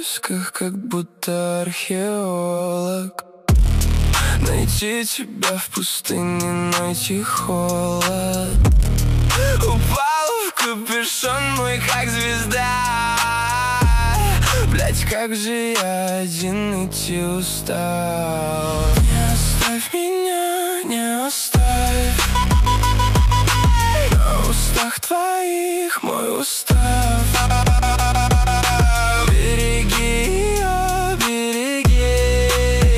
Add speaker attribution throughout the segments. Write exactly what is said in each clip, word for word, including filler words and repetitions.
Speaker 1: поисках, как будто археолог. Найти тебя в пустыне, найти холод. Упал в капюшон мой, как звезда. Блять, как же я один идти устал. Не оставь меня, не оставь. На устах твоих мой устав. Береги ее, береги.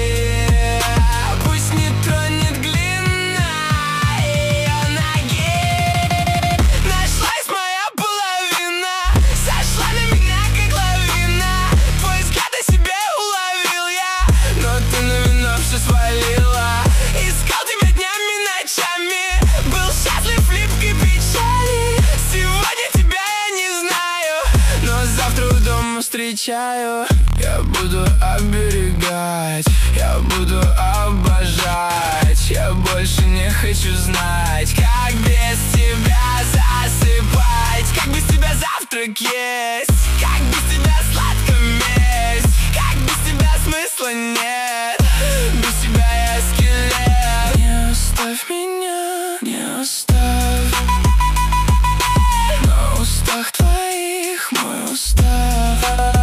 Speaker 1: Пусть не тронет глина ее ноги. Нашлась моя половина, сошла на меня как лавина. Твой взгляд о себе уловил я, но ты на вино все свалила. Искал тебя днями, ночами, был счастлив в липкой печали. Сегодня тебя я не знаю, но завтра у дома встречаю. Я буду оберегать, я буду обожать. Я больше не хочу знать, как без тебя засыпать, как без тебя завтрак есть, как без тебя сладко месть, как без тебя смысла нет. Без тебя я скелет. Не оставь меня, не оставь. На устах твоих мой устав.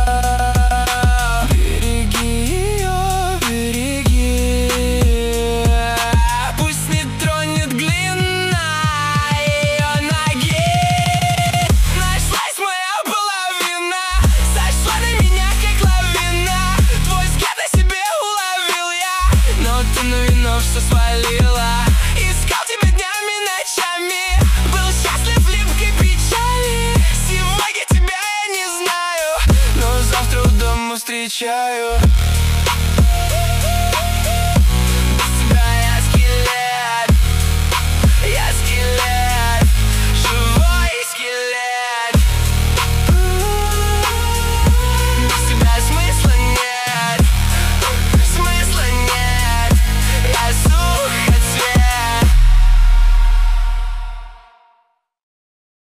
Speaker 1: Береги ее, береги. Пусть не тронет глина ее ноги. Нашлась моя половина, сошла на меня как лавина. Твой взгляд о себе уловил я, но ты на вино все свалила. Искал тебя днями, ночами, был счастлив в липкой печали. Сегодня тебя я не знаю, но завтра у дома встречаю.